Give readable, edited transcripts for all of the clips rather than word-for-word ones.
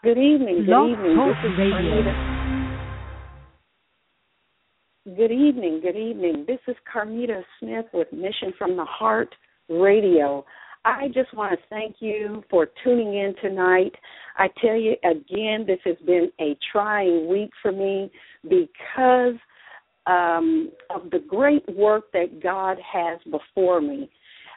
Good evening. Blog Good evening. Talk This is Radio. Good evening. Good evening. This is Carmita Smith with Mission from the Heart Radio. I just want to thank you for tuning in tonight. I tell you again, this has been a trying week for me because of the great work that God has before me.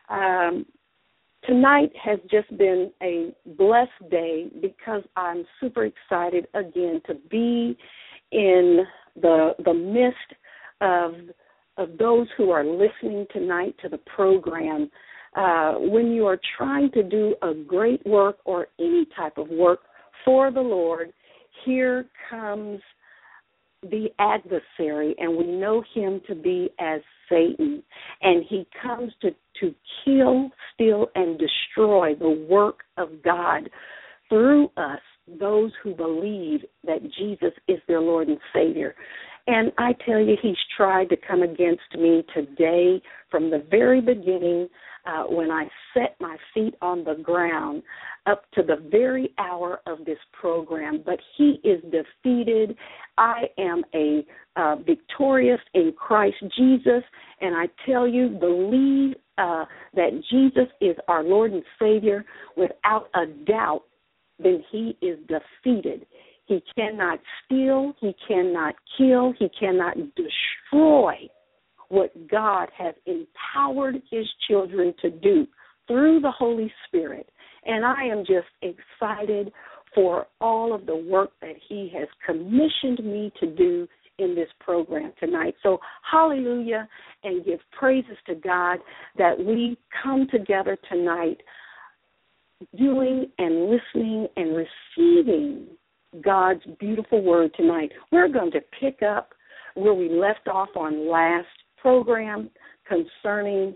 Tonight has just been a blessed day because I'm super excited again to be in the midst of those who are listening tonight to the program. When you are trying to do a great work or any type of work for the Lord, here comes the adversary, and we know him to be as Satan, and he comes to kill, steal, and destroy the work of God through us, those who believe that Jesus is their Lord and Savior. And I tell you, he's tried to come against me today from the very beginning when I set my feet on the ground up to the very hour of this program. But he is defeated. I am a victorious in Christ Jesus. And I tell you, believe that Jesus is our Lord and Savior without a doubt, then he is defeated. He cannot steal, he cannot kill, he cannot destroy what God has empowered his children to do through the Holy Spirit. And I am just excited for all of the work that he has commissioned me to do in this program tonight. So hallelujah, and give praises to God that we come together tonight doing and listening and receiving God's beautiful word tonight. We're going to pick up where we left off on last program concerning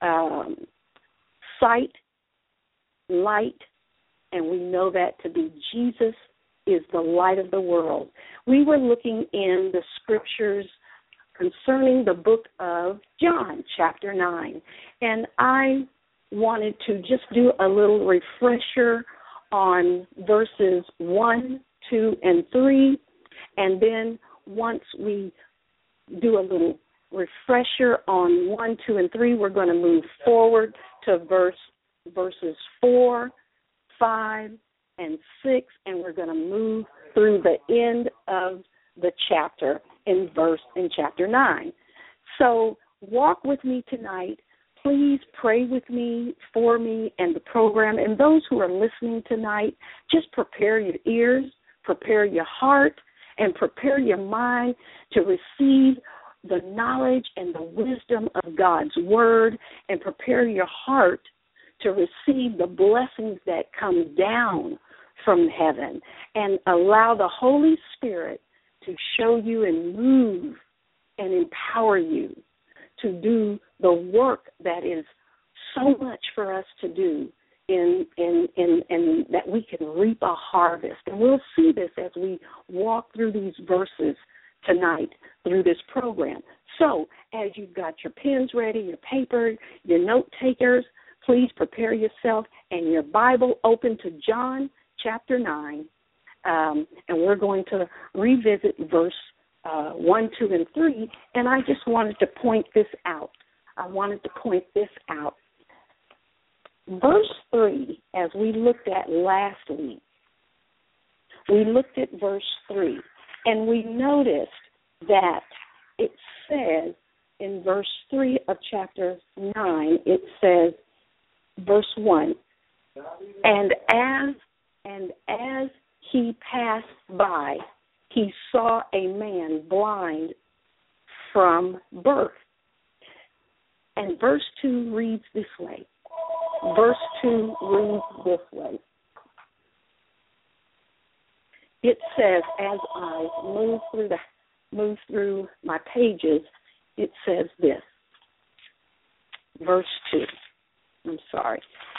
sight, light, and we know that to be Jesus is the light of the world. We were looking in the scriptures concerning the book of John, chapter 9, and I wanted to just do a little refresher on verses 1, 2, and 3, and then once we do a little refresher on 1, 2, and 3, we're going to move forward to verses 4, 5, and 6, and we're going to move through the end of the chapter in chapter 9. So walk with me tonight. Please pray with me, for me, and the program. And those who are listening tonight, just prepare your ears, prepare your heart, and prepare your mind to receive the knowledge and the wisdom of God's word, and prepare your heart to receive the blessings that come down from heaven, and allow the Holy Spirit to show you and move and empower you to do the work that is so much for us to do in that we can reap a harvest. And we'll see this as we walk through these verses tonight through this program. So as you've got your pens ready, your paper, your note takers, please prepare yourself and your Bible open to John chapter 9, and we're going to revisit verse 1, 2, and 3, and I just wanted to point this out. Verse 3, as we looked at last week, we looked at verse 3, and we noticed that it says in verse 3 of chapter 9, it says, verse 1, and as he passed by, he saw a man blind from birth. And verse 2 reads this way. It says, as I move through my pages, it says this. Verse 2. I'm sorry.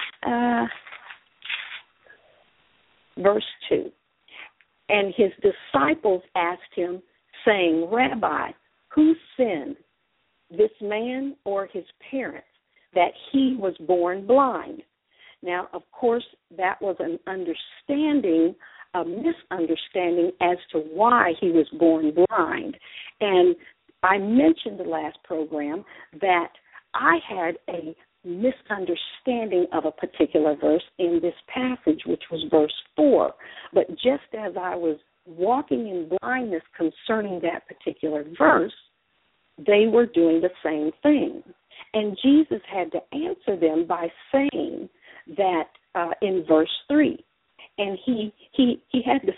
Verse 2. And his disciples asked him, saying, Rabbi, who sinned, this man or his parents, that he was born blind? Now, of course, that was an understanding a misunderstanding as to why he was born blind. And I mentioned the last program that I had a misunderstanding of a particular verse in this passage, which was verse 4. But just as I was walking in blindness concerning that particular verse, they were doing the same thing. And Jesus had to answer them by saying that in verse 3. And he had to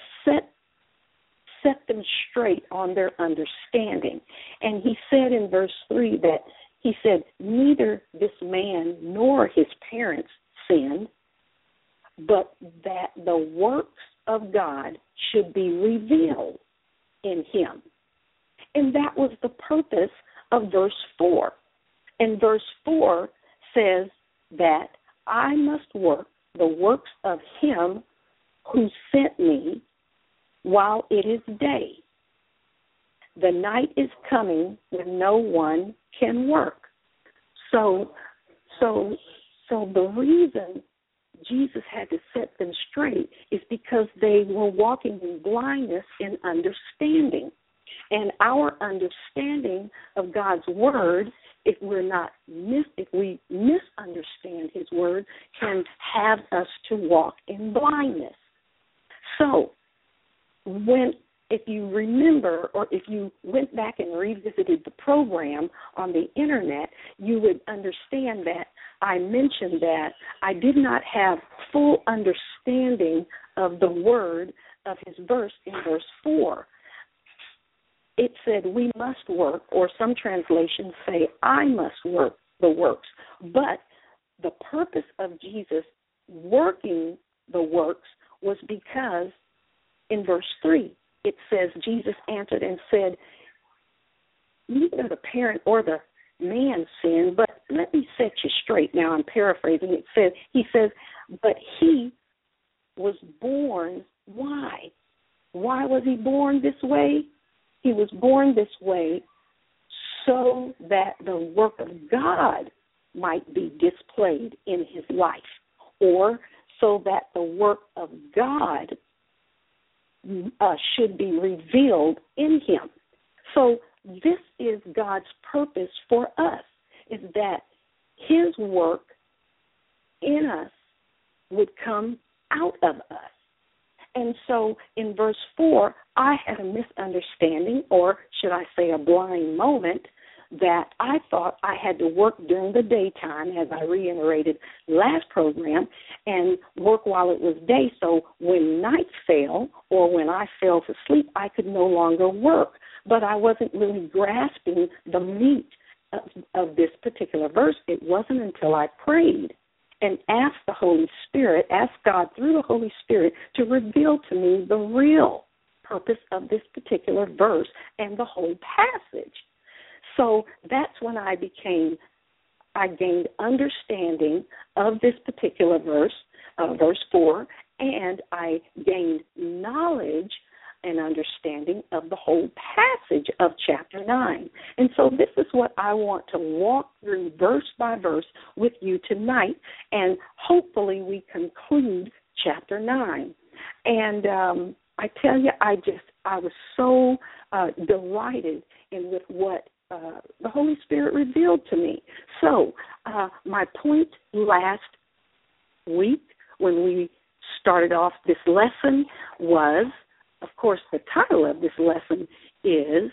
set them straight on their understanding. And he said in verse 3 that he said, neither this man nor his parents sinned, but that the works of God should be revealed in him. And that was the purpose of verse 4. And verse 4 says that I must work the works of him who sent me while it is day. The night is coming when no one can work. So the reason Jesus had to set them straight is because they were walking in blindness in understanding. And our understanding of God's word, if we misunderstand his word, can have us to walk in blindness. So if you remember, or if you went back and revisited the program on the internet, you would understand that I mentioned that I did not have full understanding of the word of his verse in verse 4. It said we must work, or some translations say I must work the works. But the purpose of Jesus working the works was because in verse 3, it says, Jesus answered and said, neither the parent or the man sinned, but let me set you straight. Now I'm paraphrasing. He says, but he was born. Why? Why was he born this way? He was born this way so that the work of God might be displayed in his life, or so that the work of God should be revealed in him. So this is God's purpose for us, is that his work in us would come out of us. And so in verse 4, I had a misunderstanding, or should I say a blind moment, that I thought I had to work during the daytime, as I reiterated last program, and work while it was day. So when night fell, or when I fell to sleep, I could no longer work. But I wasn't really grasping the meat of this particular verse. It wasn't until I prayed and asked the Holy Spirit, asked God through the Holy Spirit to reveal to me the real purpose of this particular verse and the whole passage. So that's when I gained understanding of this particular verse, verse 4, and I gained knowledge and understanding of the whole passage of chapter 9. And so this is what I want to walk through verse by verse with you tonight, and hopefully we conclude chapter 9. And I tell you, I was so delighted with what the Holy Spirit revealed to me. So my point last week when we started off this lesson was, of course, the title of this lesson is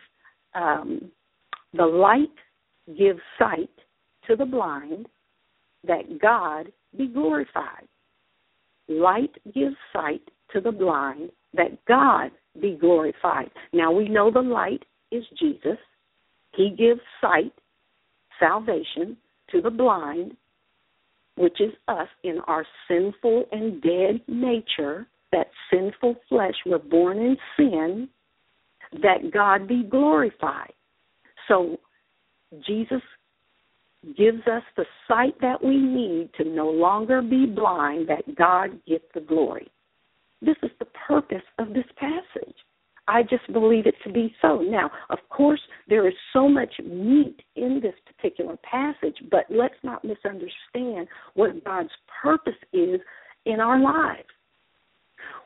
The Light Gives Sight to the Blind, that God be glorified. Light gives sight to the blind, that God be glorified. Now we know the light is Jesus. He gives sight, salvation, to the blind, which is us in our sinful and dead nature, that sinful flesh. We're born in sin, that God be glorified. So Jesus gives us the sight that we need to no longer be blind, that God get the glory. This is the purpose of this passage. I just believe it to be so. Now, of course, there is so much meat in this particular passage, but let's not misunderstand what God's purpose is in our lives.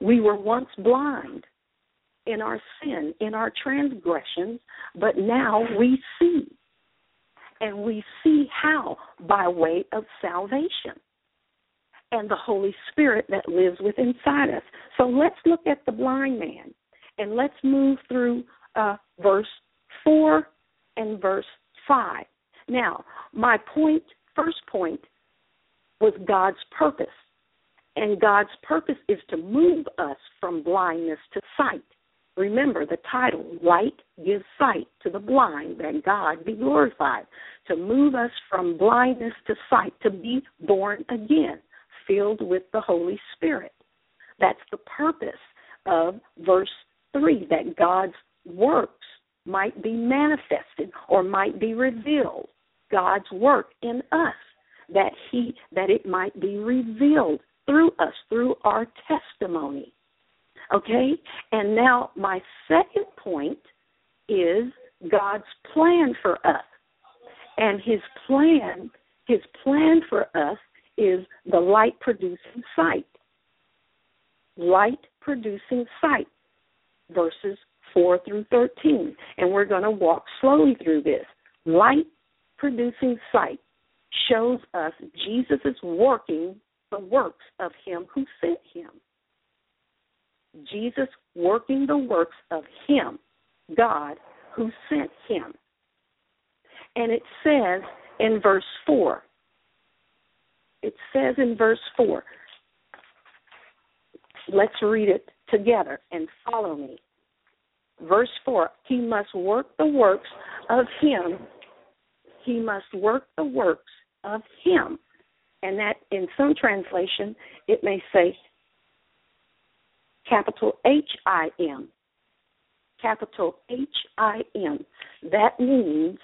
We were once blind in our sin, in our transgressions, but now we see. And we see how? By way of salvation and the Holy Spirit that lives within inside us. So let's look at the blind man, and let's move through verse 4 and verse 5. Now, my first point was God's purpose. And God's purpose is to move us from blindness to sight. Remember the title, Light Gives Sight to the Blind, that God be glorified. To move us from blindness to sight, to be born again, filled with the Holy Spirit. That's the purpose of verse 3, that God's works might be manifested or might be revealed. God's work in us, that it might be revealed through us, through our testimony. Okay? And now my second point is God's plan for us. And his plan for us is the light-producing sight. Light-producing sight, verses 4 through 13. And we're going to walk slowly through this. Light-producing sight shows us Jesus is working the works of him who sent him. Jesus working the works of him, God, who sent him. And it says in verse 4, let's read it together and follow me. Verse 4, he must work the works of him. He must work the works of him. And that, in some translation, it may say capital H-I-M. Capital H-I-M. That means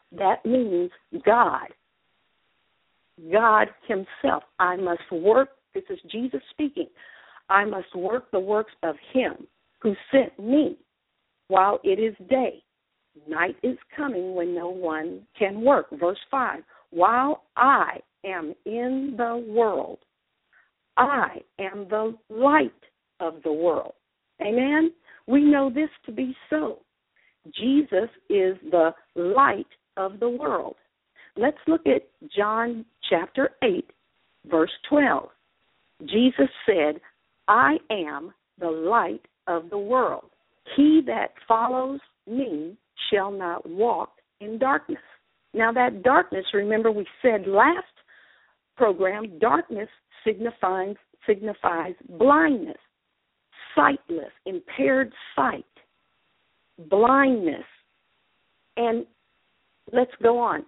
God. God himself. I must work, this is Jesus speaking, I must work the works of him who sent me while it is day. Night is coming when no one can work. Verse 5, while I am in the world, I am the light of the world. Amen? We know this to be so. Jesus is the light of the world. Let's look at John chapter 8, verse 12. Jesus said, I am the light of the world. He that follows me shall not walk in darkness. Now that darkness, remember we said last program, darkness signifies blindness, sightless, impaired sight, blindness. And let's go on.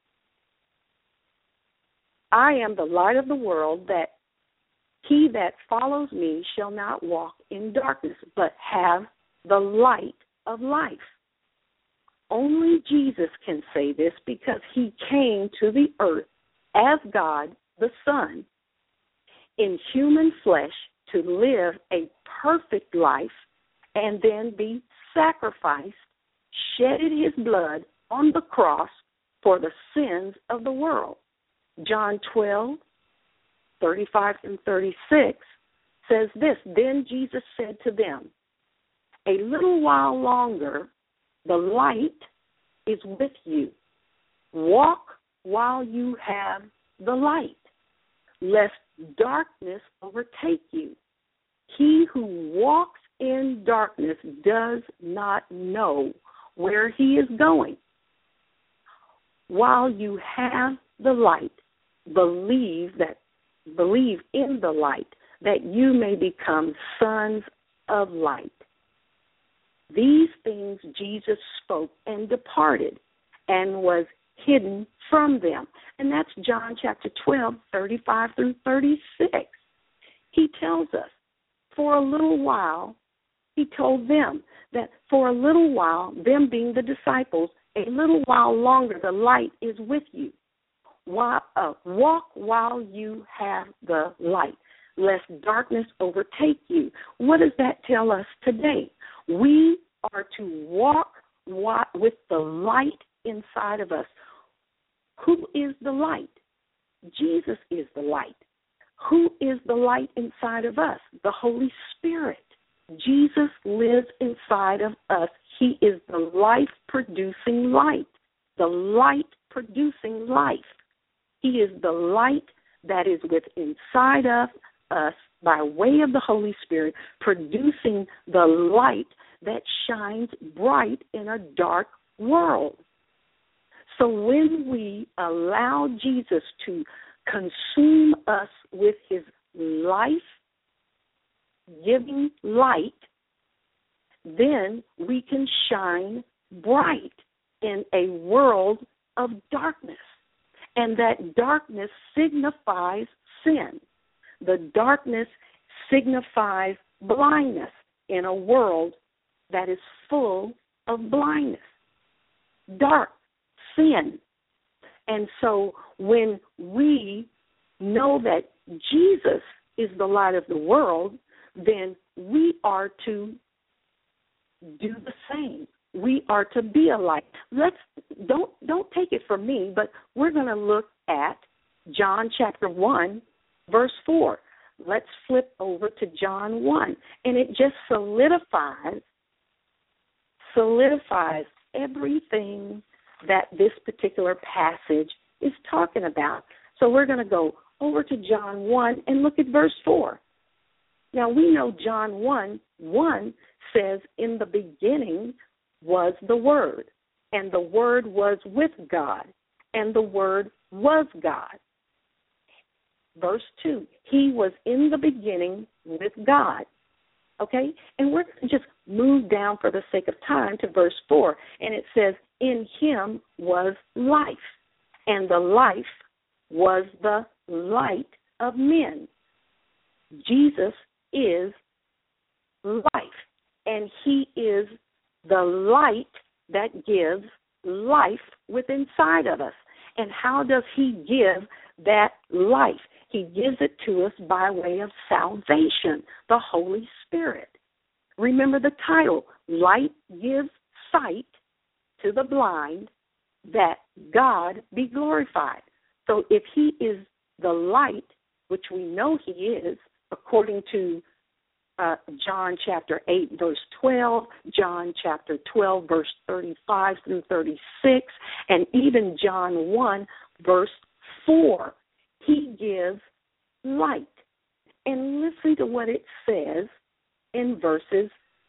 I am the light of the world, that he that follows me shall not walk in darkness, but have the light of life. Only Jesus can say this because he came to the earth as God the Son in human flesh to live a perfect life and then be sacrificed, shedded his blood on the cross for the sins of the world. John 12, 35 and 36 says this, then Jesus said to them, a little while longer the light is with you. Walk while you have the light, lest darkness overtake you. He who walks in darkness does not know where he is going. While you have the light, believe in the light, that you may become sons of light. These things Jesus spoke and departed and was hidden from them. And that's John chapter 12, 35 through 36. He tells us, for a little while, he told them that for a little while, them being the disciples, a little while longer the light is with you. Walk while you have the light, lest darkness overtake you. What does that tell us today? We are to walk with the light inside of us. Who is the light? Jesus is the light. Who is the light inside of us? The Holy Spirit. Jesus lives inside of us. He is the life-producing light, the light-producing life. He is the light that is within inside of us by way of the Holy Spirit, producing the light that shines bright in a dark world. So when we allow Jesus to consume us with his life-giving light, then we can shine bright in a world of darkness. And that darkness signifies sin. The darkness signifies blindness in a world that is full of blindness. Dark, sin. And so when we know that Jesus is the light of the world, then we are to do the same. We are to be a light. Don't take it from me, but we're going to look at John chapter 1, verse 4. Let's flip over to John 1, and it just solidifies everything that this particular passage is talking about. So we're going to go over to John 1 and look at verse 4. Now, we know John 1 says, in the beginning was the Word, and the Word was with God, and the Word was God. Verse 2, he was in the beginning with God. Okay? And we're going to just move down for the sake of time to verse 4, and it says, in him was life, and the life was the light of men. Jesus is life, and he is the light that gives life within inside of us. And how does he give that life? He gives it to us by way of salvation, the Holy Spirit. Remember the title, Light Gives Sight to the Blind, that God be glorified. So if he is the light, which we know he is, according to John chapter 8, verse 12, John chapter 12, verse 35 through 36, and even John 1, verse 4, he gives light. And listen to what it says in verses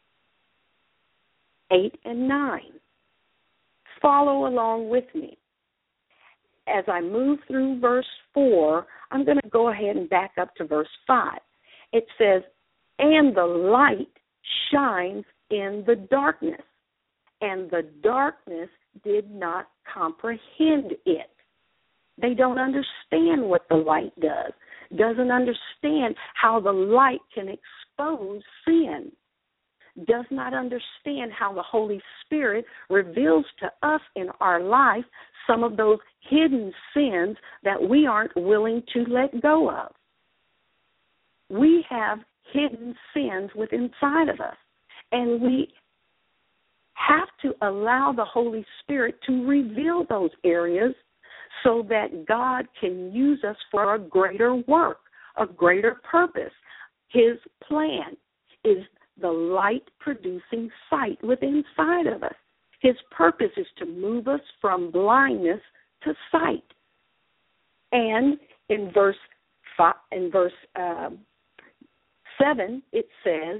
8 and 9. Follow along with me. As I move through verse 4, I'm going to go ahead and back up to verse 5. It says, and the light shines in the darkness, and the darkness did not comprehend it. They don't understand what the light does, doesn't understand how the light can expose sin, does not understand how the Holy Spirit reveals to us in our life some of those hidden sins that we aren't willing to let go of. We have hidden sins within inside of us, and we have to allow the Holy Spirit to reveal those areas so that God can use us for a greater work, a greater purpose. His plan is the light-producing sight within inside of us. His purpose is to move us from blindness to sight. And in verse 7, it says,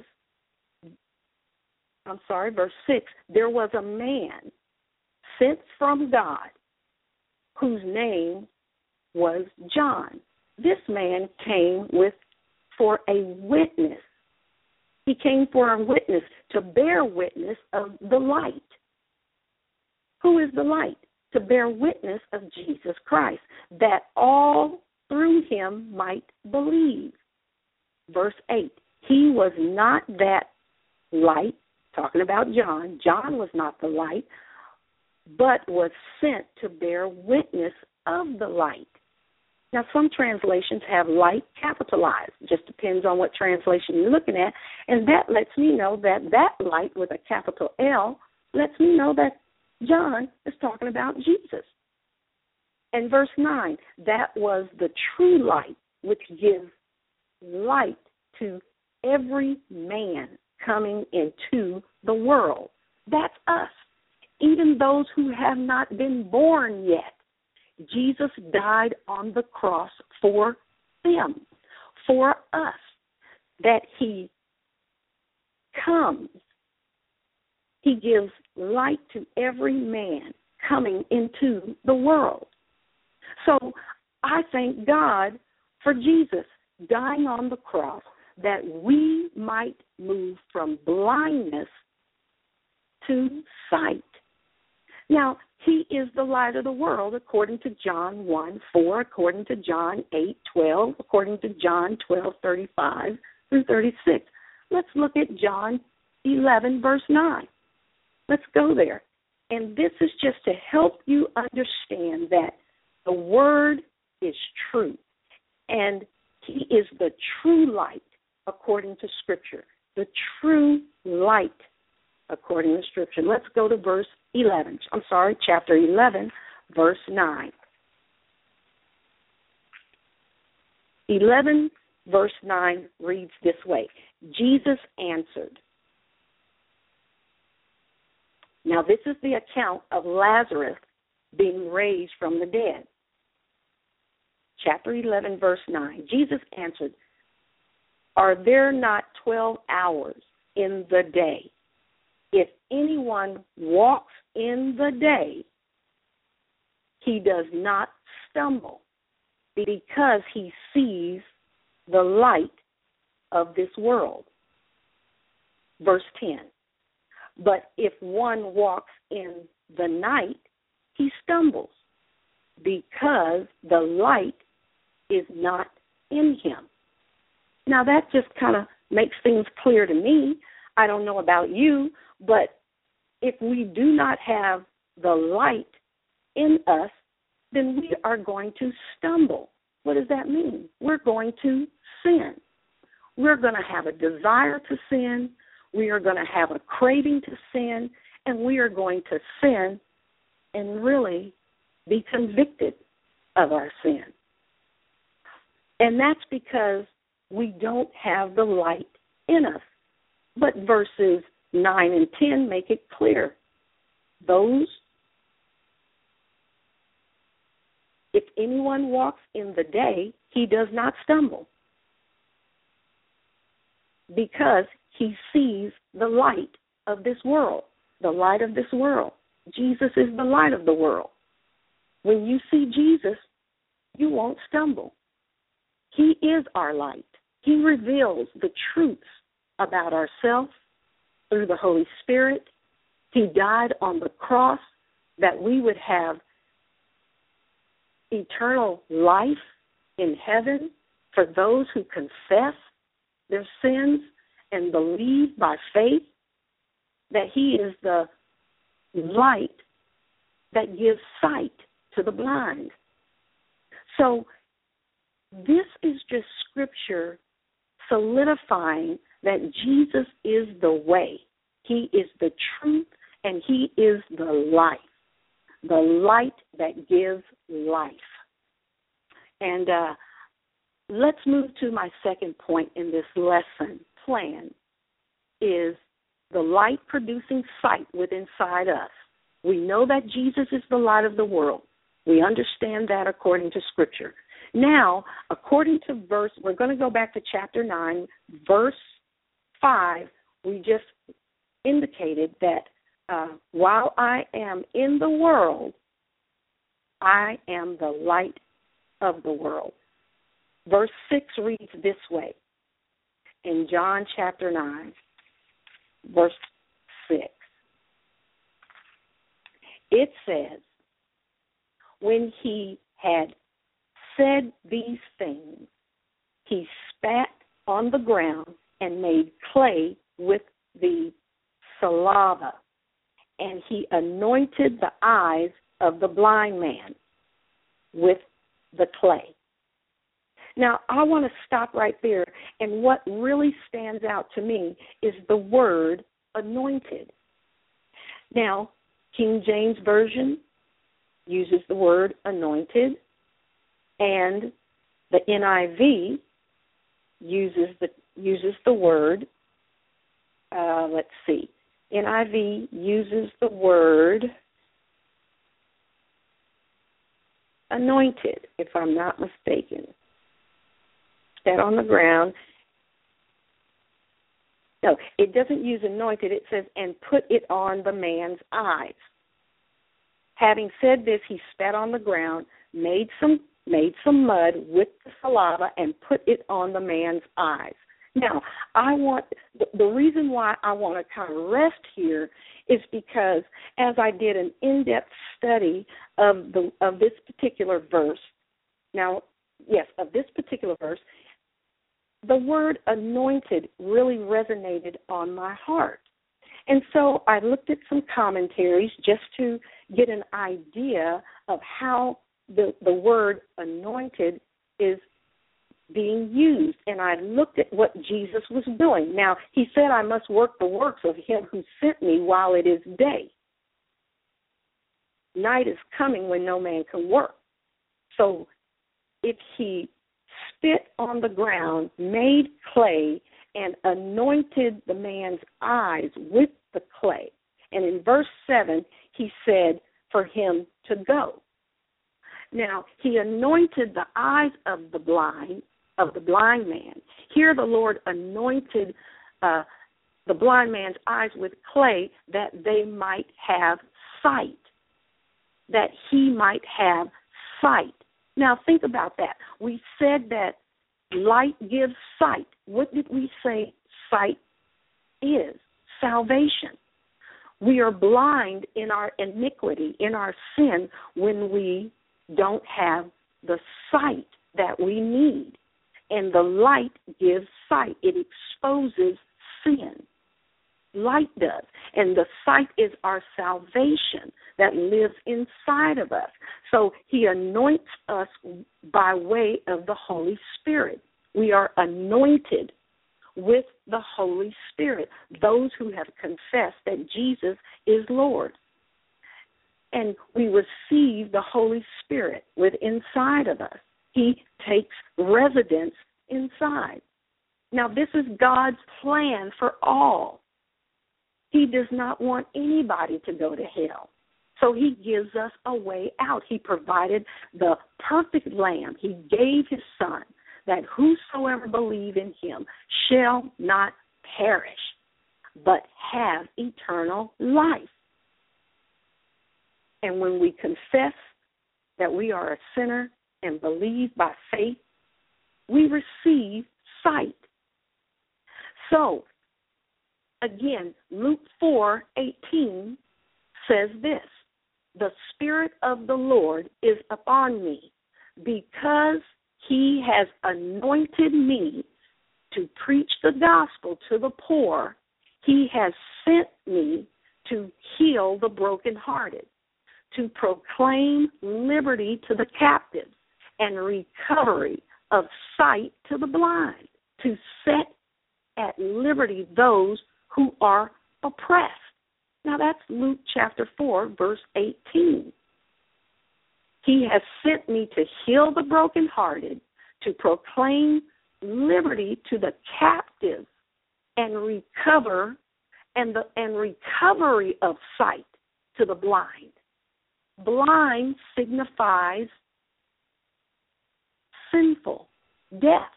verse 6, there was a man sent from God whose name was John. This man came for a witness. He came for a witness, to bear witness of the light. Who is the light? To bear witness of Jesus Christ, that all through him might believe. Verse 8, he was not that light, talking about John. John was not the light, but was sent to bear witness of the light. Now, some translations have light capitalized. It just depends on what translation you're looking at. And that lets me know that light with a capital L lets me know that John is talking about Jesus. And verse 9, that was the true light which gives light to every man coming into the world. That's us. Even those who have not been born yet. Jesus died on the cross for them, for us, that he comes. He gives light to every man coming into the world. So I thank God for Jesus dying on the cross that we might move from blindness to sight. Now, he is the light of the world according to John 1:4, according to John 8:12, according to John 12:35 through 36. Let's look at John 11, verse 9. Let's go there. And this is just to help you understand that the Word is true. And he is the true light according to Scripture. The true light according to Scripture. Let's go to chapter 11, verse 9. 11, verse 9 reads this way. Jesus answered. Now, this is the account of Lazarus being raised from the dead. Chapter 11, verse 9. Jesus answered, are there not 12 hours in the day? If anyone walks in the day, he does not stumble because he sees the light of this world. Verse 10. But if one walks in the night, he stumbles because the light is not in him. Now that just kind of makes things clear to me. I don't know about you, but if we do not have the light in us, then we are going to stumble. What does that mean? We're going to sin. We're going to have a desire to sin. We are going to have a craving to sin, and we are going to sin and really be convicted of our sin. And that's because we don't have the light in us. But verses 9 and 10 make it clear. If anyone walks in the day, he does not stumble because he sees the light of this world, the light of this world. Jesus is the light of the world. When you see Jesus, you won't stumble. He is our light. He reveals the truths about ourselves through the Holy Spirit. He died on the cross that we would have eternal life in heaven for those who confess their sins and believe by faith that he is the light that gives sight to the blind. So this is just Scripture solidifying that Jesus is the way. He is the truth, and he is the life, the light that gives life. And let's move to my second point in this lesson plan is the light producing sight within inside us. We know that Jesus is the light of the world. We understand that according to Scripture. Now, according to we're going to go back to chapter 9, verse 5. We just indicated that while I am in the world, I am the light of the world. Verse 6 reads this way in John chapter 9, verse 6. It says, when he had said these things, he spat on the ground and made clay with the saliva, and he anointed the eyes of the blind man with the clay. Now, I want to stop right there, and what really stands out to me is the word anointed. Now, King James Version uses the word anointed, and the NIV uses the word, let's see, NIV uses the word anointed, if I'm not mistaken. That on the ground. No, it doesn't use anointed. It says, and put it on the man's eyes. Having said this, he spat on the ground, made some mud with the saliva, and put it on the man's eyes. Now, the reason why I want to kind of rest here is because as I did an in-depth study of this particular verse, the word anointed really resonated on my heart. And so I looked at some commentaries just to get an idea of how the word anointed is being used. And I looked at what Jesus was doing. Now, he said, I must work the works of him who sent me while it is day. Night is coming when no man can work. So if he spit on the ground, made clay, and anointed the man's eyes with the clay. And in verse 7, he said for him to go. Now, he anointed the eyes of the blind man. Here the Lord anointed the blind man's eyes with clay that they might have sight, that he might have sight. Now, think about that. We said that light gives sight. What did we say sight is? Salvation. We are blind in our iniquity, in our sin, when we don't have the sight that we need. And the light gives sight. It exposes sin. Light does. And the sight is our salvation that lives inside of us. So he anoints us by way of the Holy Spirit. We are anointed with the Holy Spirit, those who have confessed that Jesus is Lord. And we receive the Holy Spirit within inside of us. He takes residence inside. Now, this is God's plan for all. He does not want anybody to go to hell. So he gives us a way out. He provided the perfect Lamb. He gave his Son, that whosoever believe in him shall not perish, but have eternal life. And when we confess that we are a sinner and believe by faith, we receive sight. So, again, Luke 4:18 says this, the Spirit of the Lord is upon me, because he has anointed me to preach the gospel to the poor. He has sent me to heal the brokenhearted, to proclaim liberty to the captives and recovery of sight to the blind, to set at liberty those who are oppressed. Now that's Luke chapter 4, verse 18. He has sent me to heal the brokenhearted, to proclaim liberty to the captives, and recovery of sight to the blind. Blind signifies sinful, death.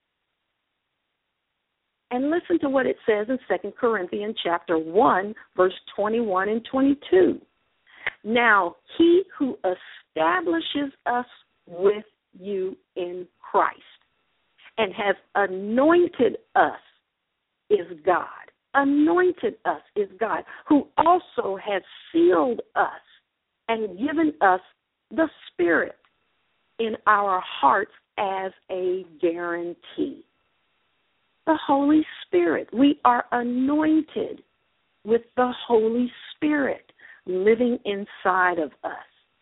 And listen to what it says in 2 Corinthians chapter 1, verse 21 and 22. Now, he who establishes us with you in Christ and has anointed us is God. Anointed us is God, who also has sealed us and given us the Spirit in our hearts as a guarantee. The Holy Spirit. We are anointed with the Holy Spirit living inside of us.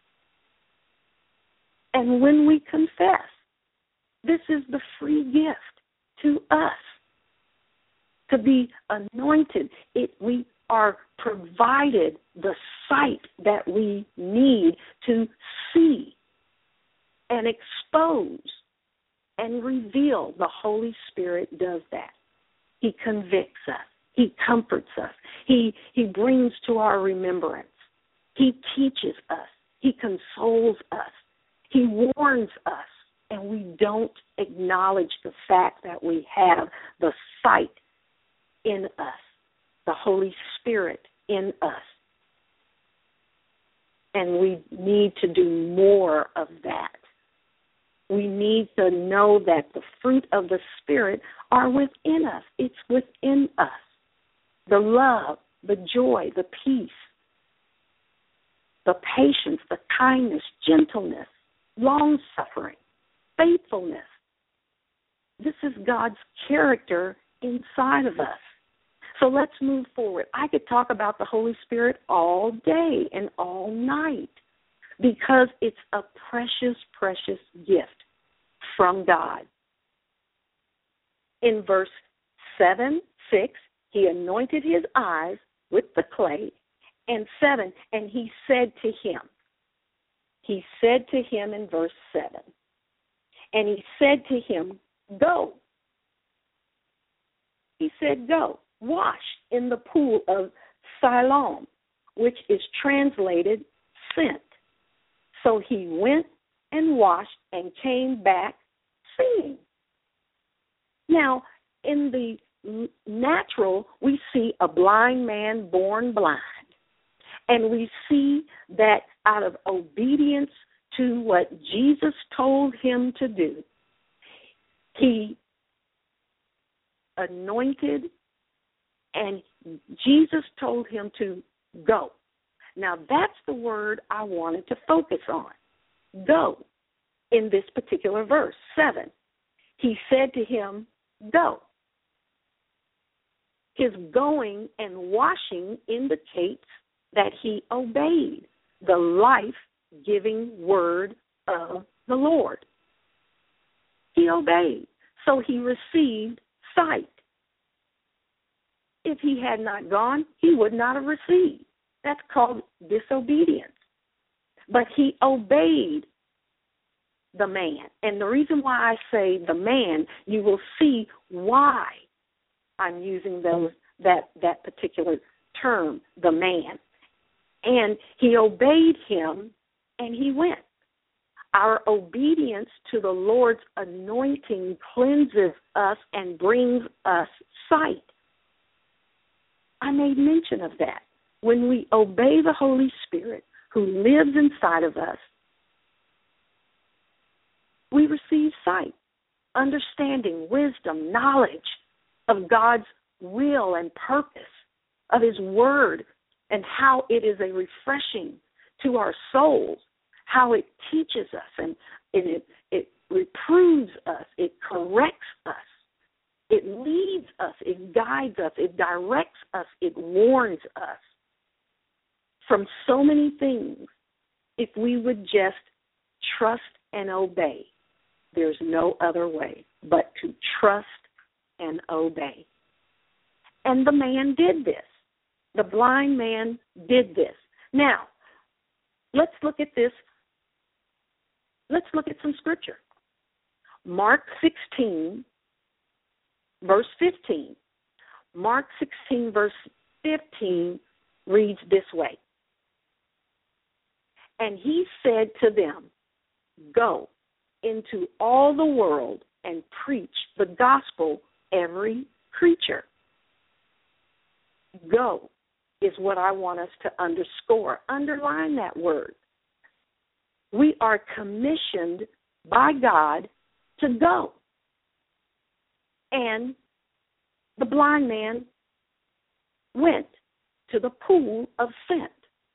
And when we confess, this is the free gift to us to be anointed. We are provided the sight that we need to see and expose and reveal. The Holy Spirit does that. He convicts us. He comforts us. He brings to our remembrance. He teaches us. He consoles us. He warns us. And we don't acknowledge the fact that we have the sight in us, the Holy Spirit in us. And we need to do more of that. We need to know that the fruit of the Spirit are within us. It's within us. The love, the joy, the peace, the patience, the kindness, gentleness, long-suffering, faithfulness. This is God's character inside of us. So let's move forward. I could talk about the Holy Spirit all day and all night because it's a precious, precious gift from God. In verse 7, 6, he anointed his eyes with the clay, and 7, and he said to him in verse 7, and he said to him, go. He said, go, wash in the pool of Siloam, which is translated sent. So he went and washed and came back seeing. Now, in the natural, we see a blind man born blind. And we see that out of obedience to what Jesus told him to do, he anointed and Jesus told him to go. Now, that's the word I wanted to focus on. Go. In this particular verse, 7. He said to him, go. His going and washing indicates that he obeyed the life-giving word of the Lord. He obeyed, so he received sight. If he had not gone, he would not have received. That's called disobedience. But he obeyed the man. And the reason why I say the man, you will see why I'm using that particular term, the man. And he obeyed him, and he went. Our obedience to the Lord's anointing cleanses us and brings us sight. I made mention of that. When we obey the Holy Spirit who lives inside of us, we receive sight, understanding, wisdom, knowledge of God's will and purpose, of his word, and how it is a refreshing to our souls, how it teaches us and it reproves us, it corrects us, it leads us, it guides us, it directs us, it warns us from so many things. If we would just trust and obey, there's no other way but to trust and obey. And the man did this. The blind man did this. Now, let's look at this. Let's look at some scripture. Mark 16, verse 15. Mark 16, verse 15 reads this way. And he said to them, go into all the world and preach the gospel every creature. Go is what I want us to underscore. Underline that word. We are commissioned by God to go. And the blind man went to the pool of scent.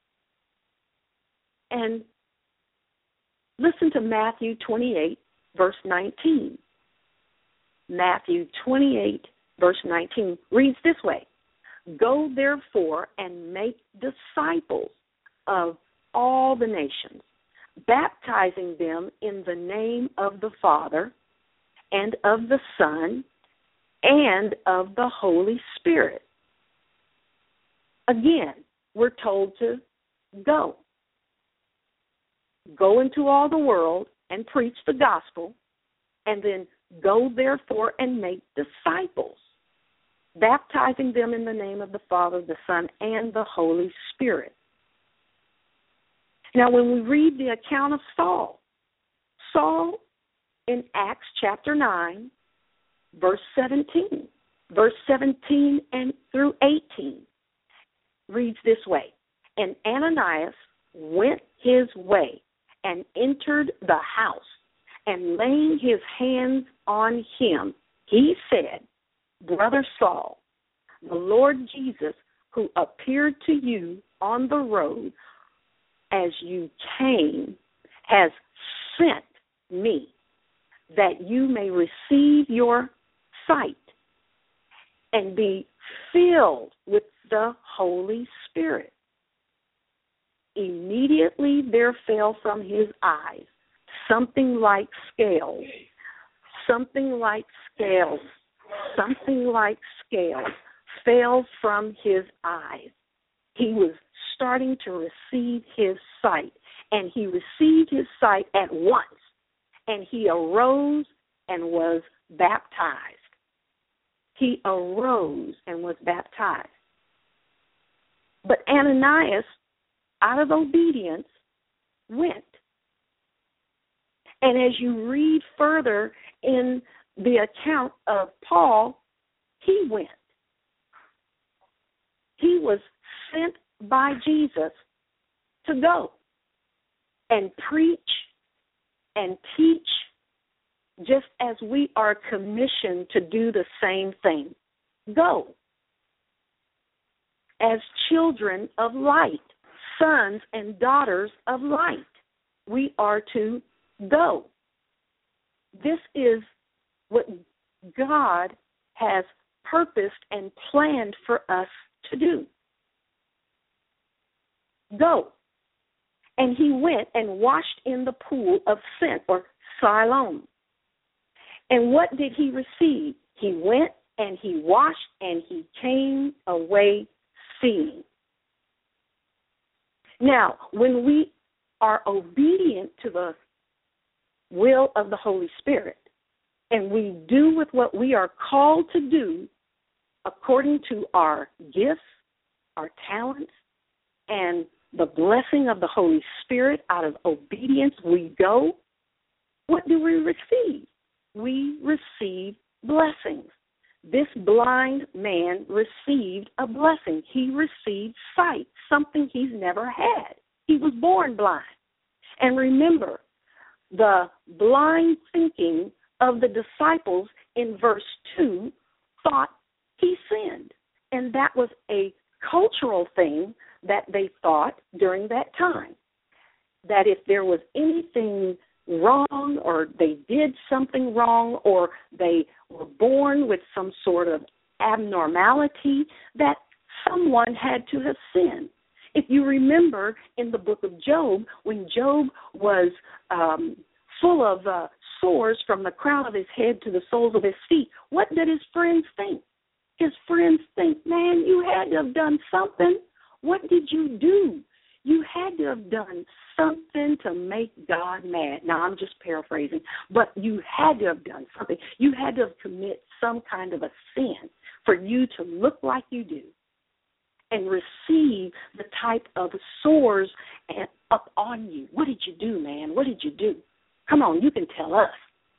And listen to Matthew 28, verse 19. Matthew 28, verse 19 reads this way. Go, therefore, and make disciples of all the nations, baptizing them in the name of the Father and of the Son and of the Holy Spirit. Again, we're told to go. Go into all the world and preach the gospel, and then Go, therefore, and make disciples, baptizing them in the name of the Father, the Son, and the Holy Spirit. Now, when we read the account of Saul in Acts chapter 9, verse 17 and through 18, reads this way. And Ananias went his way and entered the house, and laying his hands on him, he said, Brother Saul, the Lord Jesus, who appeared to you on the road as you came, has sent me, that you may receive your sight and be filled with the Holy Spirit. Immediately there fell from his eyes something like scales fell from his eyes. He was starting to receive his sight, and he received his sight at once, and he arose and was baptized. But Ananias, out of obedience, went. And as you read further in the account of Paul, he went. He was sent by Jesus to go and preach and teach, just as we are commissioned to do the same thing. Go. As children of light, sons and daughters of light, we are to go. This is what God has purposed and planned for us to do. Go. And he went and washed in the pool of Sin, or Siloam. And what did he receive? He went and he washed and he came away seeing. Now, when we are obedient to the will of the Holy Spirit, and we do with what we are called to do according to our gifts, our talents, and the blessing of the Holy Spirit, out of obedience we go, what do we receive? We receive blessings. This blind man received a blessing. He received sight, something he's never had. He was born blind. And remember, the blind thinking of the disciples in verse 2 thought he sinned. And that was a cultural thing that they thought during that time, that if there was anything wrong, or they did something wrong, or they were born with some sort of abnormality, that someone had to have sinned. If you remember in the book of Job, when Job was full of sores from the crown of his head to the soles of his feet, what did his friends think? His friends think, man, you had to have done something. What did you do? You had to have done something to make God mad. Now, I'm just paraphrasing, but you had to have done something. You had to have committed some kind of a sin for you to look like you do and receive the type of sores up on you. What did you do, man? What did you do? Come on, you can tell us.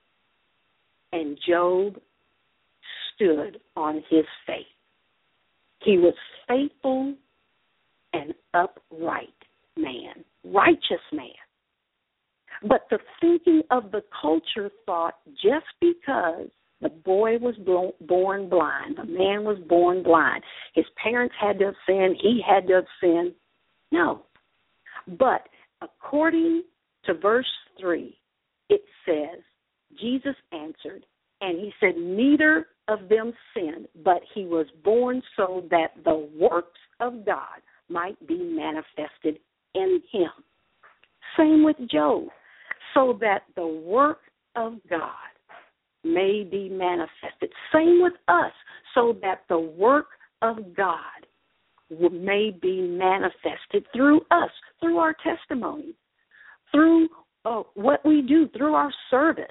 And Job stood on his faith. He was faithful and upright man, righteous man. But the thinking of the culture thought just because the boy was born blind, the man was born blind, his parents had to have sinned, he had to have sinned. No. But according to verse 3, it says, Jesus answered, and he said, neither of them sinned, but he was born so that the works of God might be manifested in him. Same with Job, so that the work of God may be manifested. Same with us, so that the work of God may be manifested through us, through our testimony, through what we do, through our service.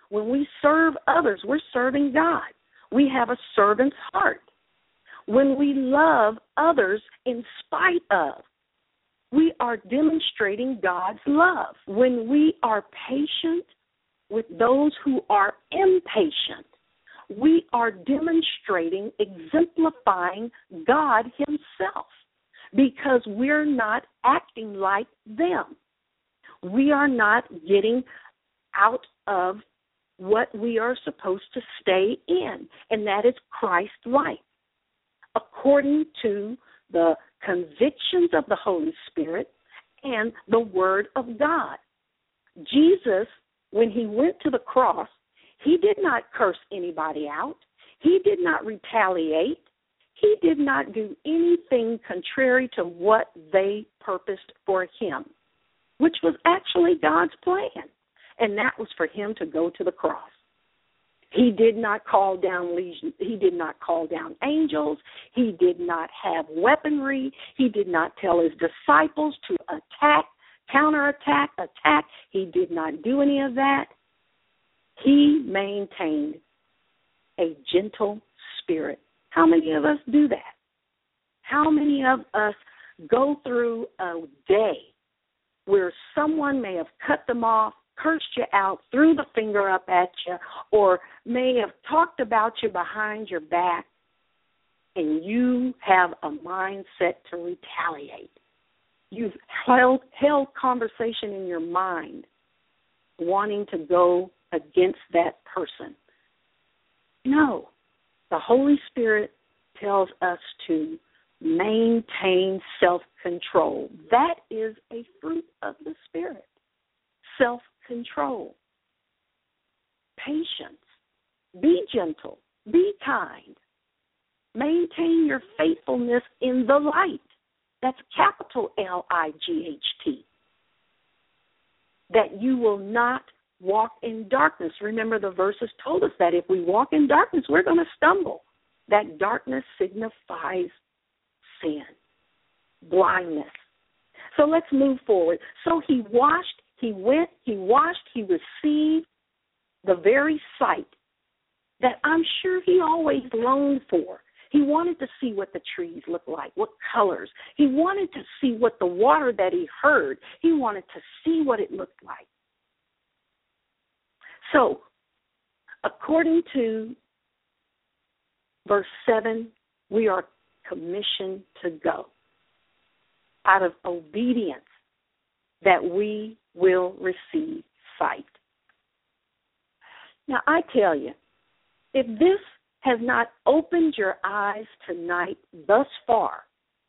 When we serve others, we're serving God. We have a servant's heart. When we love others in spite of, we are demonstrating God's love. When we are patient with those who are impatient, we are demonstrating, exemplifying God himself, because we're not acting like them. We are not getting out of what we are supposed to stay in, and that is Christ-like, according to the convictions of the Holy Spirit and the Word of God. Jesus, when he went to the cross, he did not curse anybody out. He did not retaliate. He did not do anything contrary to what they purposed for him, which was actually God's plan, and that was for him to go to the cross. He did not call down legions. He did not call down angels. He did not have weaponry. He did not tell his disciples to attack, counterattack, attack. He did not do any of that. He maintained a gentle spirit. How many of us do that? How many of us go through a day where someone may have cut them off, cursed you out, threw the finger up at you, or may have talked about you behind your back, and you have a mindset to retaliate? You've held conversation in your mind wanting to go against that person. No. The Holy Spirit tells us to maintain self-control. That is a fruit of the Spirit. Self-control. Patience. Be gentle. Be kind. Maintain your faithfulness in the light. That's capital L-I-G-H-T. That you will not walk in darkness. Remember, the verses told us that if we walk in darkness, we're going to stumble. That darkness signifies sin, blindness. So let's move forward. So he washed, he went, he washed, he received the very sight that I'm sure he always longed for. He wanted to see what the trees looked like, what colors. He wanted to see what the water that he heard. He wanted to see what it looked like. So, according to verse 7, we are commissioned to go out of obedience, that we will receive sight. Now, I tell you, if this has not opened your eyes tonight thus far,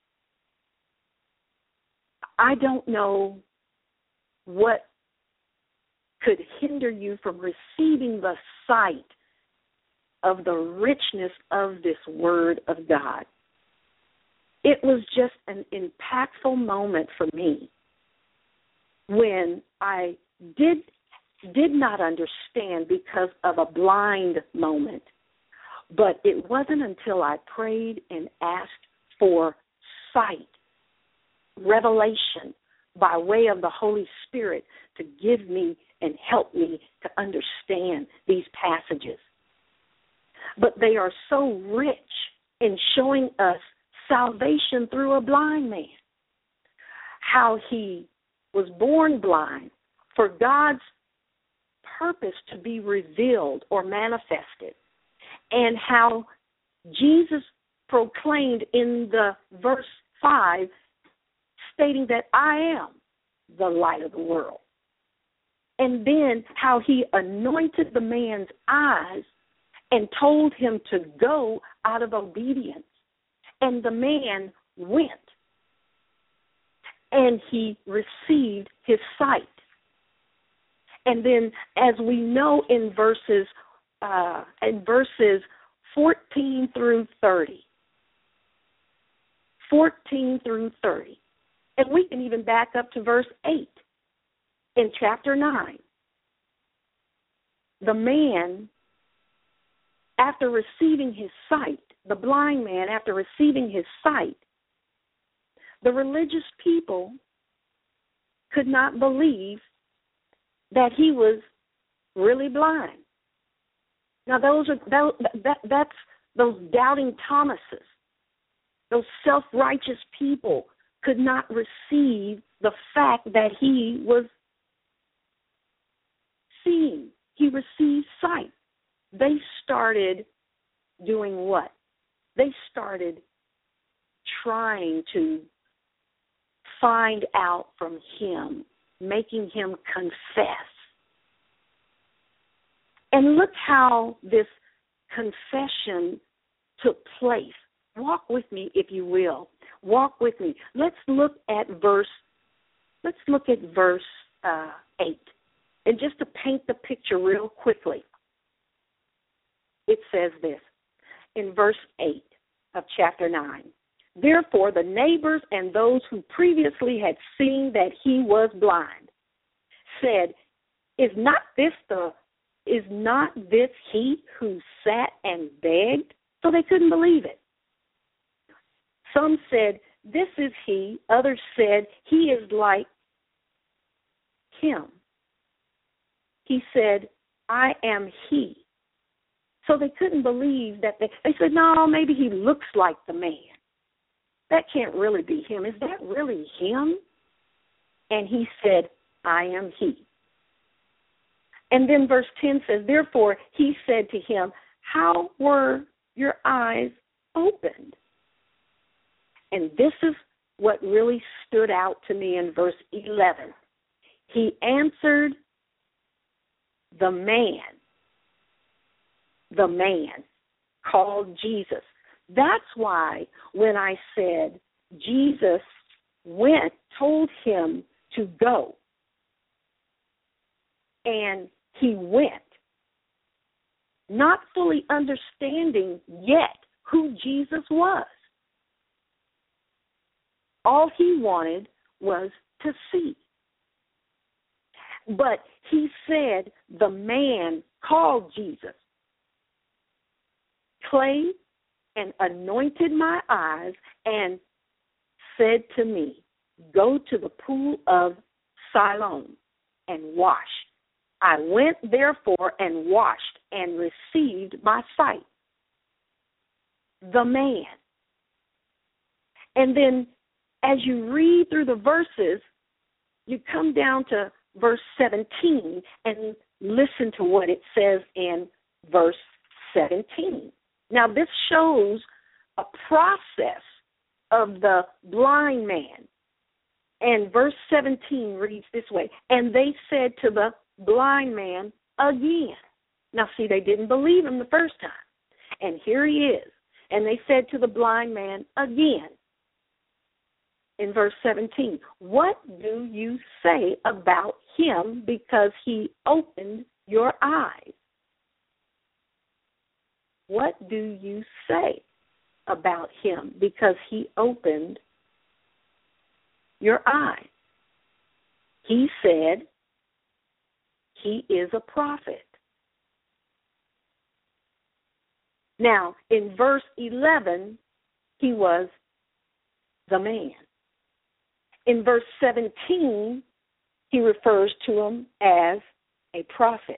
I don't know what could hinder you from receiving the sight of the richness of this Word of God. It was just an impactful moment for me when I did not understand because of a blind moment. But it wasn't until I prayed and asked for sight, revelation, by way of the Holy Spirit to give me and help me to understand these passages. But they are so rich in showing us salvation through a blind man, how he was born blind for God's purpose to be revealed or manifested, and how Jesus proclaimed in the verse 5, stating that I am the light of the world. And then how he anointed the man's eyes and told him to go out of obedience. And the man went, and he received his sight. And then, as we know in verses 14 through 30, and we can even back up to verse 8 in chapter 9. The man, after receiving his sight, the blind man, after receiving his sight, the religious people could not believe that he was really blind. Now, that's those doubting Thomases, those self-righteous people could not receive the fact that he was seeing. He received sight. They started doing what? They started trying to find out from him, making him confess. And look how this confession took place. Walk with me, if you will. Walk with me. Let's look at verse 8. And just to paint the picture real quickly, it says this in verse 8 of chapter 9. Therefore, the neighbors and those who previously had seen that he was blind said, Is not this he who sat and begged? So they couldn't believe it. Some said, This is he. Others said, He is like him. He said, I am he. So they couldn't believe that. They said, no, maybe he looks like the man. That can't really be him. Is that really him? And he said, I am he. And then verse 10 says, Therefore he said to him, How were your eyes opened? And this is what really stood out to me in verse 11. He answered, the man called Jesus. That's why when I said Jesus told him to go, and he went, not fully understanding yet who Jesus was. All he wanted was to see. But he said, the man called Jesus, clay and anointed my eyes and said to me, Go to the pool of Siloam and wash. I went therefore and washed and received my sight. The man. And then as you read through the verses, you come down to verse 17 and listen to what it says in verse 17. Now, this shows a process of the blind man. And verse 17 reads this way, And they said to the blind man again. Now, see, they didn't believe him the first time. And here he is. And they said to the blind man again, in verse 17, What do you say about him because he opened your eyes? What do you say about him because he opened your eyes? He said, he is a prophet. Now, in verse 11, he was the man. In verse 17, he refers to him as a prophet.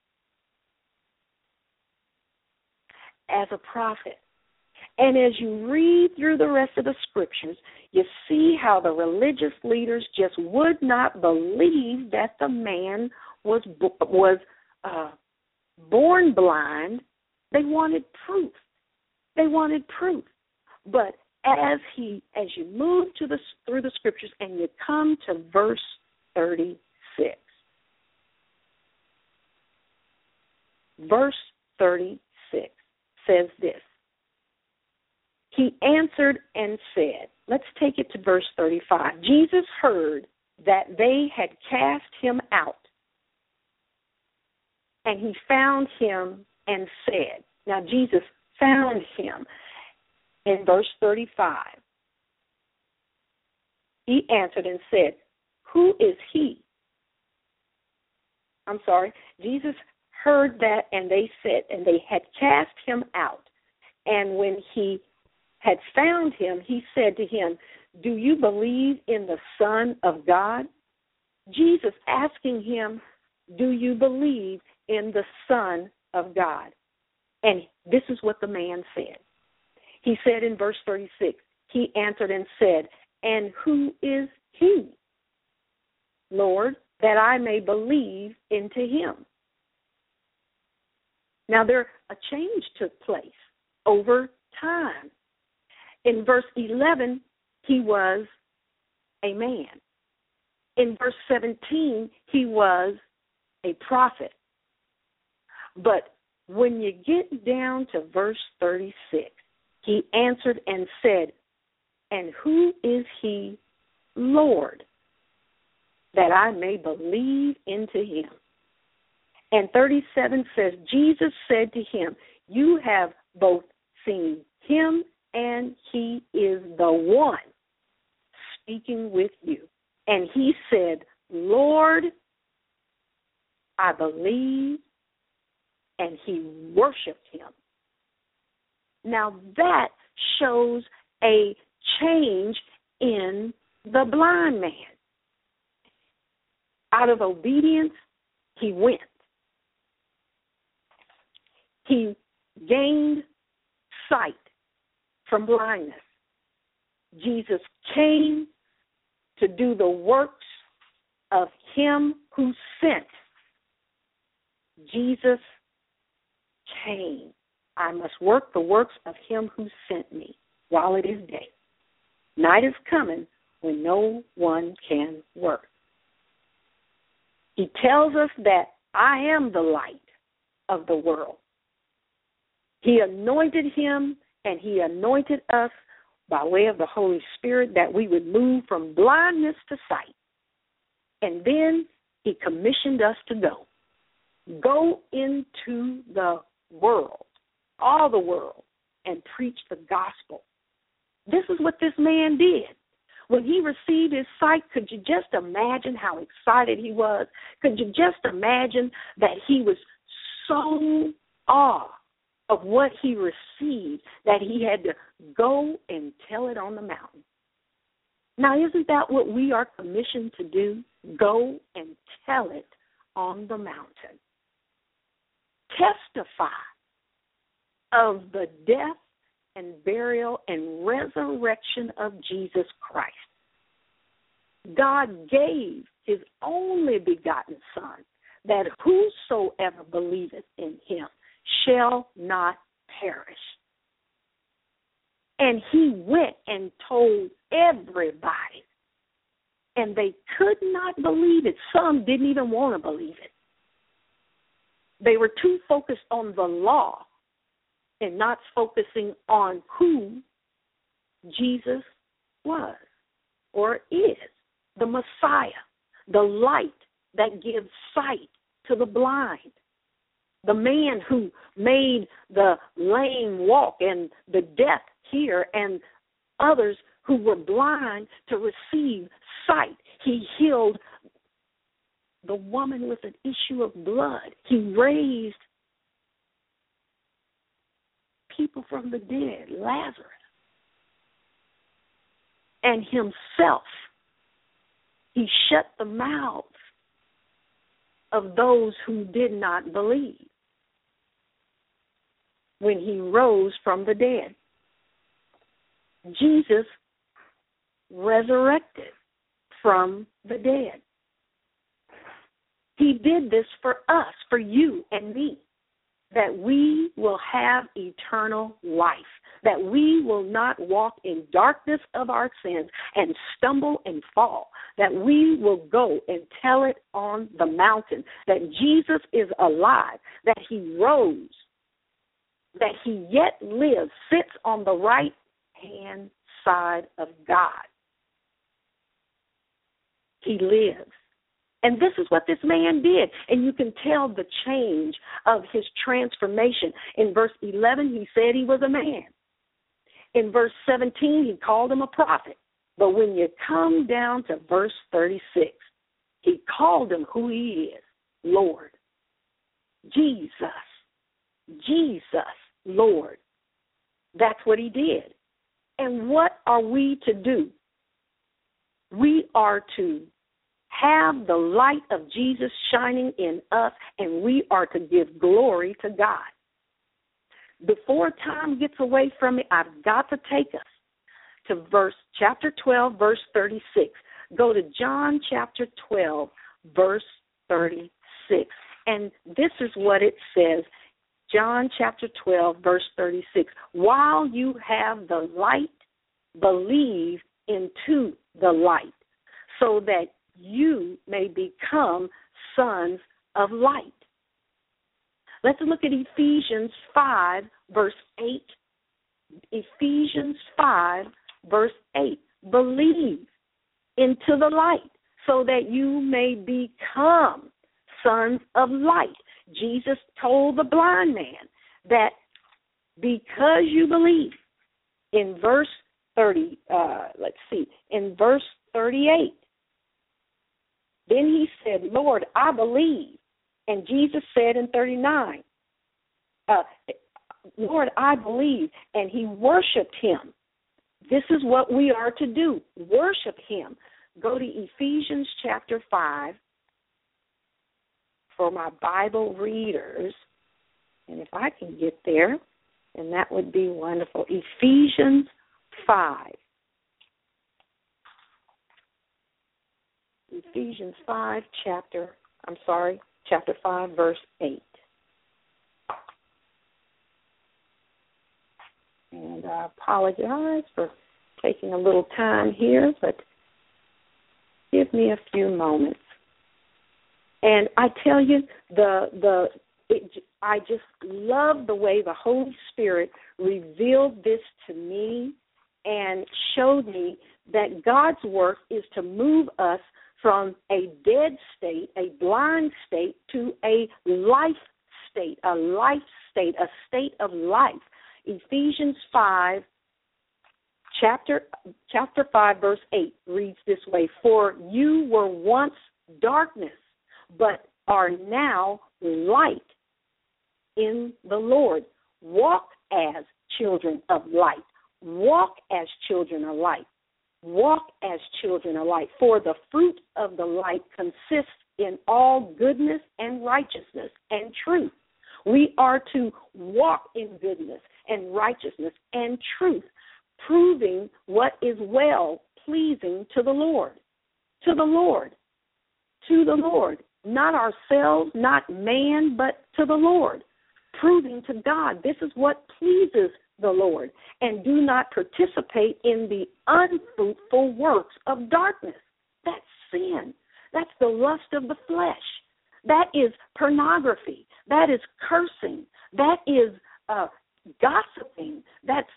As a prophet. And as you read through the rest of the scriptures, you see how the religious leaders just would not believe that the man was born blind. They wanted proof. They wanted proof. But as you move through the scriptures and you come to verse 36, verse 36 says this. He answered and said, let's take it to verse 35. Jesus heard that they had cast him out, and he found him and said, now Jesus found him in verse 35. He answered and said, who is he? I'm sorry. Jesus heard that, and they said, and they had cast him out. And when he had found him, he said to him, do you believe in the Son of God? Jesus asking him, do you believe in the Son of God? And this is what the man said. He said in verse 36, he answered and said, and who is he, Lord, that I may believe into him? Now a change took place over time. In verse 11, he was a man. In verse 17, he was a prophet. But when you get down to verse 36, he answered and said, and who is he, Lord, that I may believe into him? And 37 says, Jesus said to him, you have both seen him, and he is the one speaking with you. And he said, Lord, I believe, and he worshiped him. Now that shows a change in the blind man. Out of obedience, he went. He gained sight from blindness. Jesus came to do the works of him who sent. Jesus came. I must work the works of him who sent me while it is day. Night is coming when no one can work. He tells us that I am the light of the world. He anointed him and he anointed us by way of the Holy Spirit that we would move from blindness to sight. And then he commissioned us to go. Go into the world, all the world, and preach the gospel. This is what this man did. When he received his sight, could you just imagine how excited he was? Could you just imagine that he was so awe of what he received that he had to go and tell it on the mountain? Now, isn't that what we are commissioned to do? Go and tell it on the mountain. Testify of the death and burial and resurrection of Jesus Christ. God gave his only begotten Son, that whosoever believeth in him shall not perish. And he went and told everybody, and they could not believe it. Some didn't even want to believe it. They were too focused on the law and not focusing on who Jesus was or is, the Messiah, the light that gives sight to the blind, the man who made the lame walk and the deaf hear, and others who were blind to receive sight. He healed the woman with an issue of blood. He raised people from the dead, Lazarus. And himself, he shut the mouths of those who did not believe when he rose from the dead. Jesus resurrected from the dead. He did this for us, for you and me, that we will have eternal life, that we will not walk in darkness of our sins and stumble and fall, that we will go and tell it on the mountain, that Jesus is alive, that he rose, that he yet lives, sits on the right-hand side of God. He lives. And this is what this man did. And you can tell the change of his transformation. In verse 11, he said he was a man. In verse 17, he called him a prophet. But when you come down to verse 36, he called him who he is, Lord. Jesus, Lord. That's what he did. And what are we to do? We are to have the light of Jesus shining in us, and we are to give glory to God. before time gets away from me, I've got to take us to chapter 12, verse 36. Go to John chapter 12, verse 36. And this is what it says. John chapter 12, verse 36. While you have the light, believe into the light, so that you may become sons of light. Let's look at Ephesians 5, verse 8. Ephesians 5, verse 8. Believe into the light, so that you may become sons of light. Jesus told the blind man that because you believe, in verse 30, in verse 38, then he said, Lord, I believe. And Jesus said in 39, Lord, I believe. And he worshiped him. This is what we are to do, worship him. Go to Ephesians chapter 5 for my Bible readers. And if I can get there, then that would be wonderful. Ephesians 5. Ephesians 5, chapter 5, verse 8. And I apologize for taking a little time here, but give me a few moments. And I tell you, I just love the way the Holy Spirit revealed this to me and showed me that God's work is to move us from a dead state, a blind state, to a life state, a state of life. Ephesians 5, chapter 5, verse 8 reads this way, For you were once darkness, but are now light in the Lord. Walk as children of light. Walk as children of light. Walk as children of light. For the fruit of the light consists in all goodness and righteousness and truth. We are to walk in goodness and righteousness and truth, proving what is well pleasing to the Lord. To the Lord. To the Lord. Not ourselves, not man, but to the Lord. Proving to God this is what pleases the Lord, and do not participate in the unfruitful works of darkness. That's sin. That's the lust of the flesh. That is pornography. That is cursing. That is gossiping. That's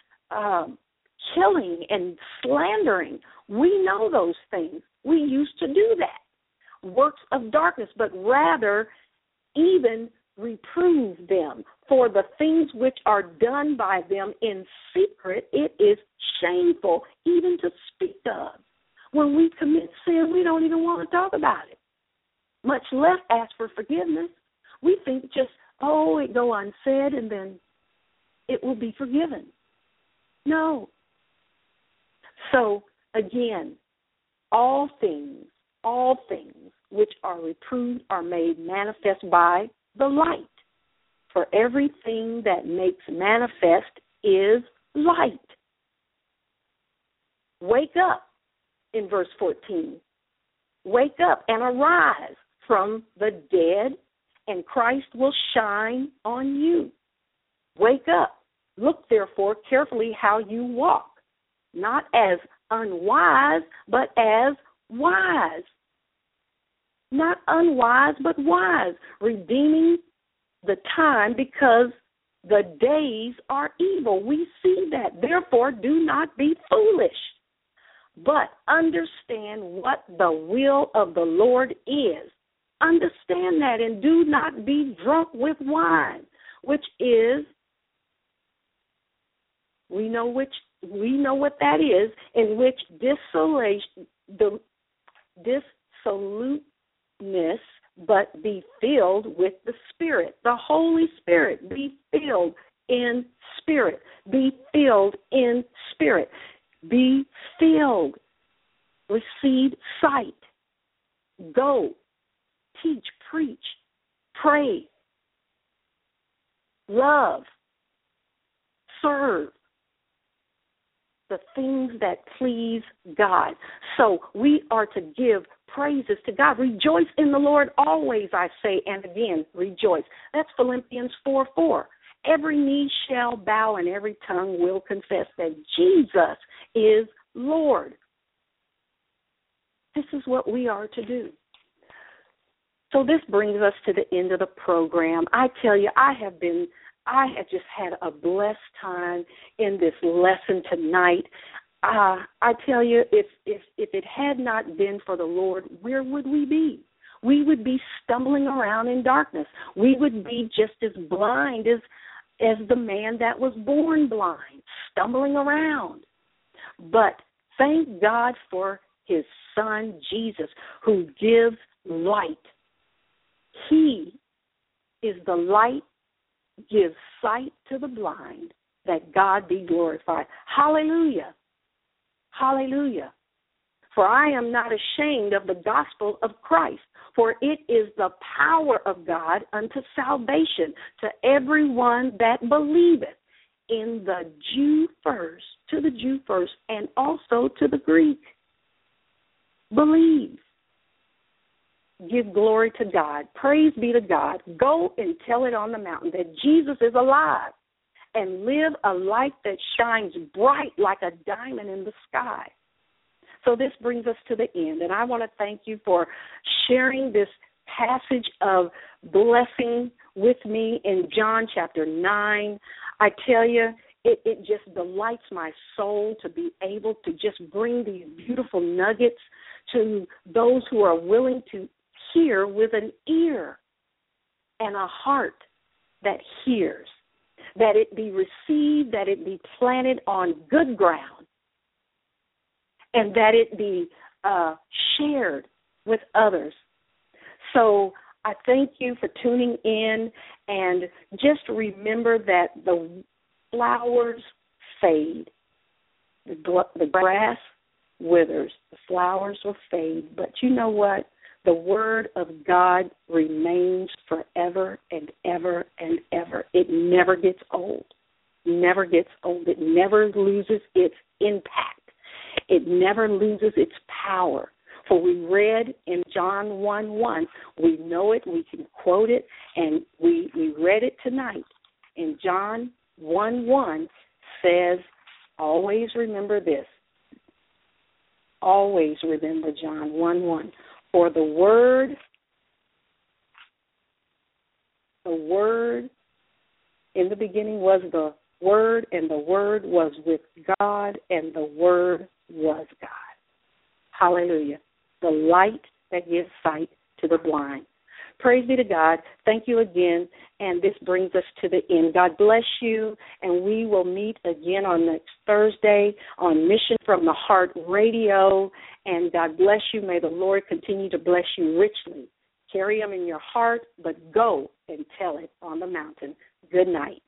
killing and slandering. We know those things. We used to do that. Works of darkness, but rather even reprove them. For the things which are done by them in secret, it is shameful even to speak of. When we commit sin, we don't even want to talk about it, much less ask for forgiveness. We think just, it go unsaid and then it will be forgiven. No. So, again, all things which are reproved are made manifest by the light. For everything that makes manifest is light. Wake up, in verse 14. Wake up and arise from the dead, and Christ will shine on you. Wake up. Look, therefore, carefully how you walk, not as unwise, but as wise. Not unwise, but wise, redeeming the time because the days are evil. We see that. Therefore, do not be foolish, but understand what the will of the Lord is. Understand that, and do not be drunk with wine, which is, we know what that is, in which dissoluteness, but be filled with the Spirit, the Holy Spirit. Be filled in Spirit. Be filled in Spirit. Be filled. Receive sight. Go. Teach, preach, pray, love, serve the things that please God. So we are to give praises to God. Rejoice in the Lord always, I say, and again, rejoice. That's Philippians 4:4. Every knee shall bow and every tongue will confess that Jesus is Lord. This is what we are to do. So this brings us to the end of the program. I tell you, I have just had a blessed time in this lesson tonight. I tell you, if it had not been for the Lord, where would we be? We would be stumbling around in darkness. We would be just as blind as the man that was born blind, stumbling around. But thank God for his son, Jesus, who gives light. He is the light, gives sight to the blind, that God be glorified. Hallelujah. Hallelujah. For I am not ashamed of the gospel of Christ, for it is the power of God unto salvation to everyone that believeth, in the Jew first, to the Jew first, and also to the Greek. Believe. Give glory to God. Praise be to God. Go and tell it on the mountain that Jesus is alive, and live a life that shines bright like a diamond in the sky. So this brings us to the end, and I want to thank you for sharing this passage of blessing with me in John chapter 9. I tell you, it just delights my soul to be able to just bring these beautiful nuggets to those who are willing to hear with an ear and a heart that hears, that it be received, that it be planted on good ground, and that it be shared with others. So I thank you for tuning in, and just remember that the flowers fade, the grass withers, the flowers will fade, but you know what? The word of God remains forever and ever and ever. It never gets old. Never gets old. It never loses its impact. It never loses its power. For we read in John 1:1, we know it, we can quote it, and we read it tonight. In John 1:1 says, always remember this. Always remember John 1:1. For the Word in the beginning was the Word, and the Word was with God, and the Word was God. Hallelujah. The light that gives sight to the blind. Praise be to God. Thank you again, and this brings us to the end. God bless you, and we will meet again on next Thursday on Mission from the Heart Radio, and God bless you. May the Lord continue to bless you richly. Carry them in your heart, but go and tell it on the mountain. Good night.